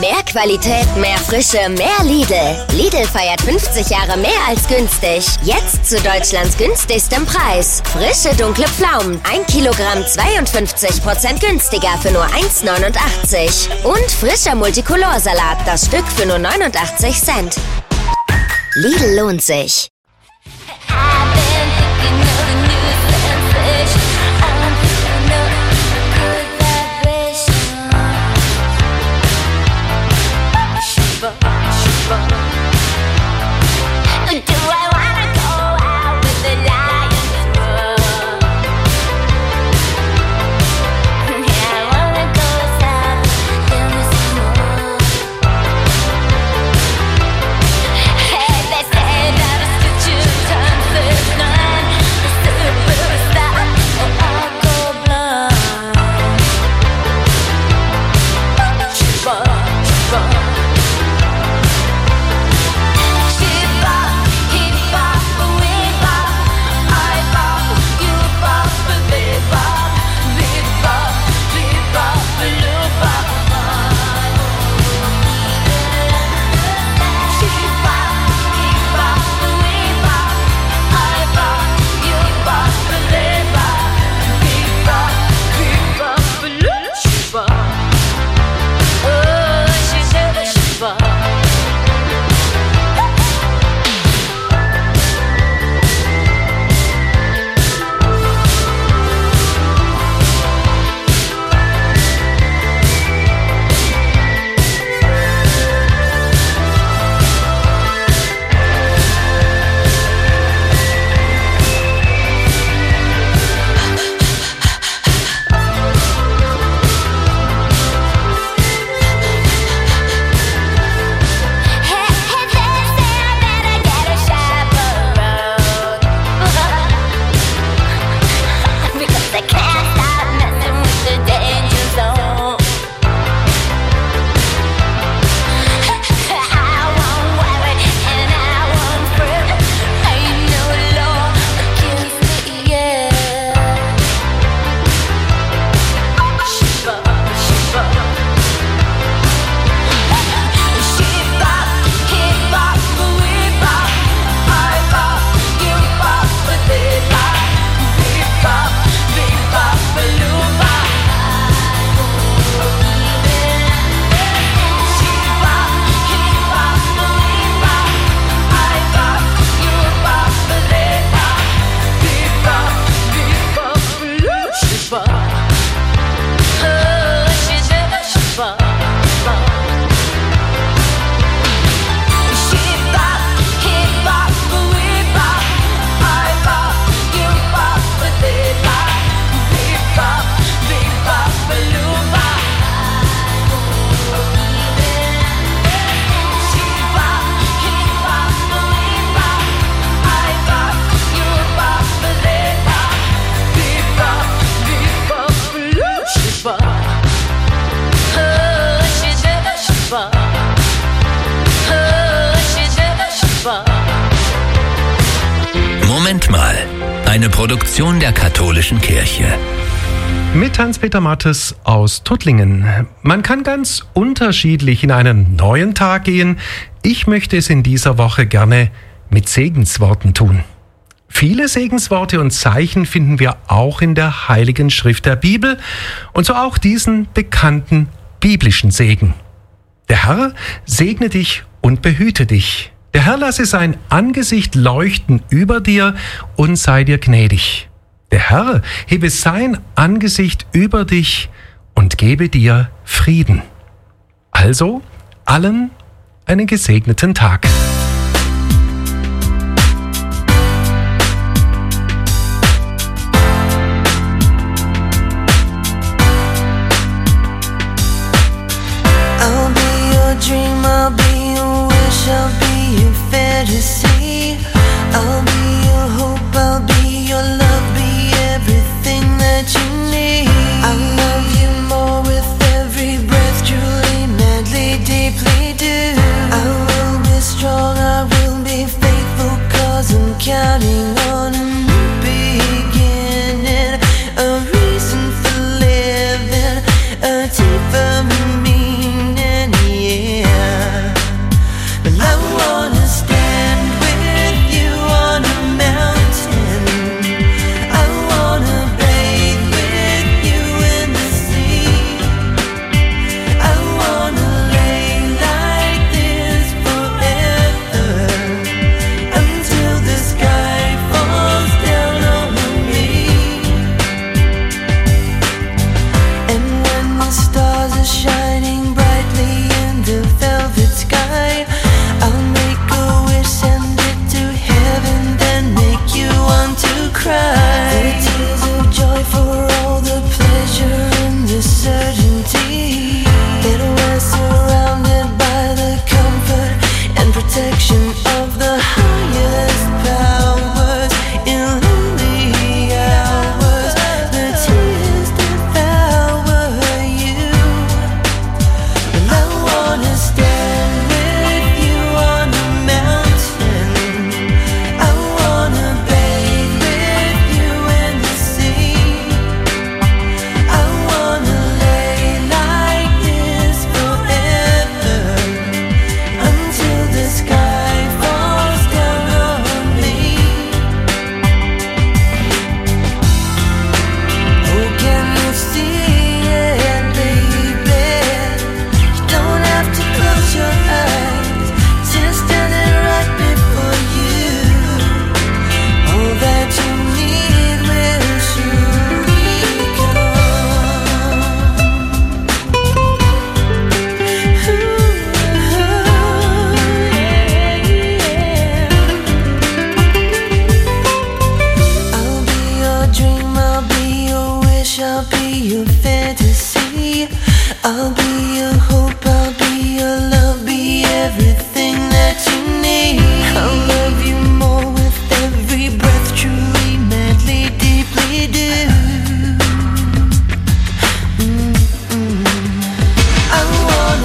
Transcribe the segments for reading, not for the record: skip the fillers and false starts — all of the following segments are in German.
Mehr Qualität, mehr Frische, mehr Lidl. Lidl feiert 50 Jahre mehr als günstig. Jetzt zu Deutschlands günstigstem Preis. Frische dunkle Pflaumen, 1 Kilogramm 52% günstiger für nur 1,89. Und frischer Multicolor-Salat, das Stück für nur 89 Cent. Lidl lohnt sich. Moment mal, eine Produktion der Katholischen Kirche. Mit Hans-Peter Mattes aus Tuttlingen. Man kann ganz unterschiedlich in einen neuen Tag gehen. Ich möchte es in dieser Woche gerne mit Segensworten tun. Viele Segensworte und Zeichen finden wir auch in der Heiligen Schrift der Bibel und so auch diesen bekannten biblischen Segen. Der Herr segne dich und behüte dich. Der Herr lasse sein Angesicht leuchten über dir und sei dir gnädig. Der Herr hebe sein Angesicht über dich und gebe dir Frieden. Also allen einen gesegneten Tag. I'll be your dream, I'll be your wish, I'll be your fantasy. I'll be your hope, I'll be your love, be everything that you need. I love you more with every breath, truly, madly, deeply do. I will be strong, I will be faithful, 'cause I'm counting on a new beginning, a reason for living, a deeper meaning, yeah.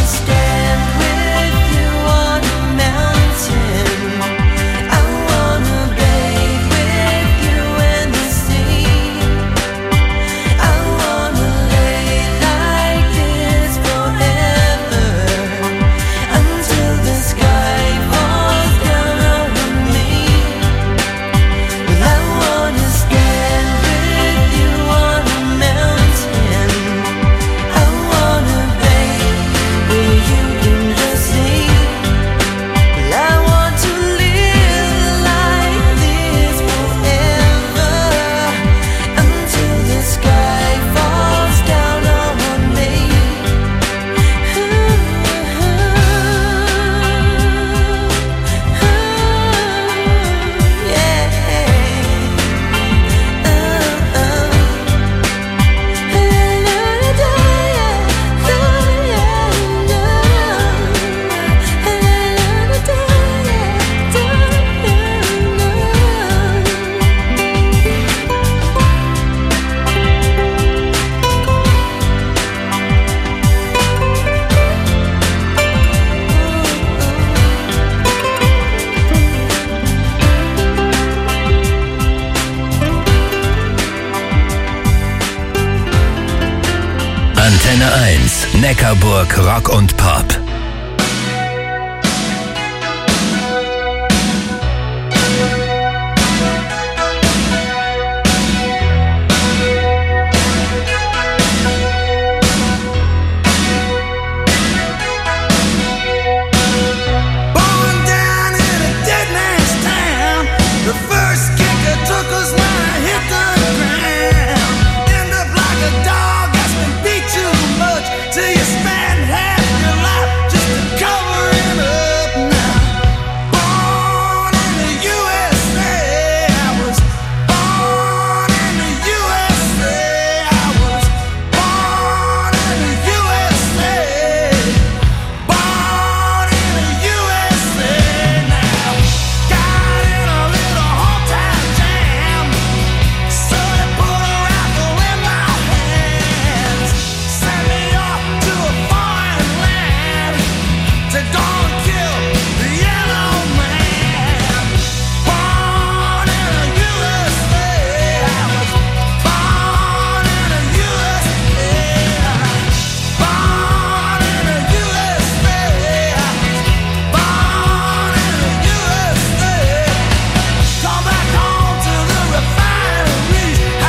Antenne 1, Neckarburg Rock und Pop.